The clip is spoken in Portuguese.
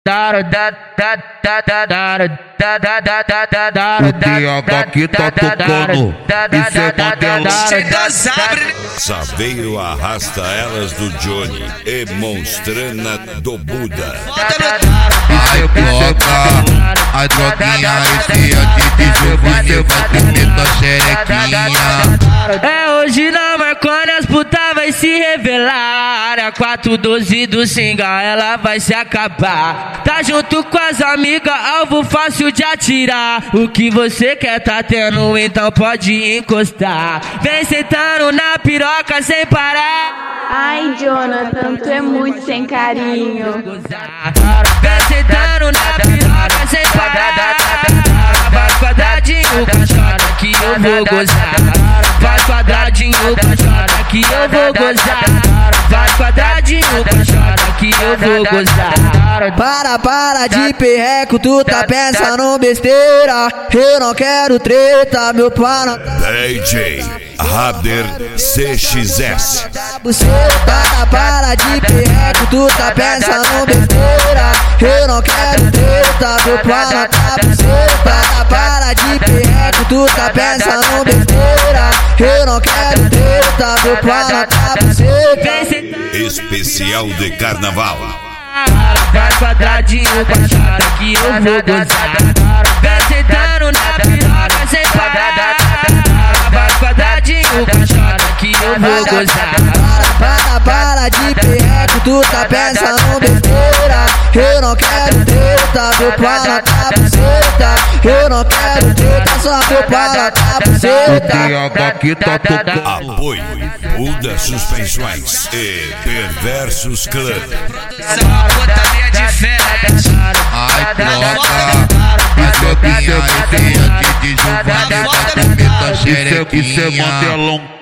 O DH que tá tocando, isso é modelão. Saveiro arrasta elas do Johnny e Monstrana do Buda. Vai colocar a droguinha, esse antibicho, você vai comer tua xerequinha. É hoje na Marconi, as putas vai se revelar. A 412 do Singa, ela vai se acabar. Tá junto com as amigas, alvo fácil de atirar. O que você quer tá tendo, então pode encostar. Vem sentando na piroca sem parar. Ai, Jonathan, tu é muito sem carinho. Vem sentando na piroca sem parar. Vai quadradinho, cachorra, que eu vou gozar. Vai quadradinho, cachorra, que eu vou gozar. Vai quadradinho, cachorra, que eu vou gozar. Para de perreco, tu tá pensando besteira. Eu não quero treta, meu pano. DJ Rader CXS. Para de perreco, tu tá pensando besteira. Eu não quero treta, meu pano tá buceta. Para de perreco, tu tá pensando besteira. Eu não quero treta, meu pano tá buceta. Especial de carnaval. Vai quadradinho, cachorra, que eu vou gozar. Vem sentando na piroca sem parar. Vai quadradinho, cachorra, que eu vou gozar. Para de perreco, tu tá pensando besteira. Eu não quero treta, meu pano tá buceta. Eu não quero treta, só meu pano tá O buceta. DH que tá tocando. Apoio Buda Suspensões e Perversos Clã. Essa botaria diferente. Ai, troca a droguinha, esse antibicho, vai comer tua xerequinha. Isso é modelão.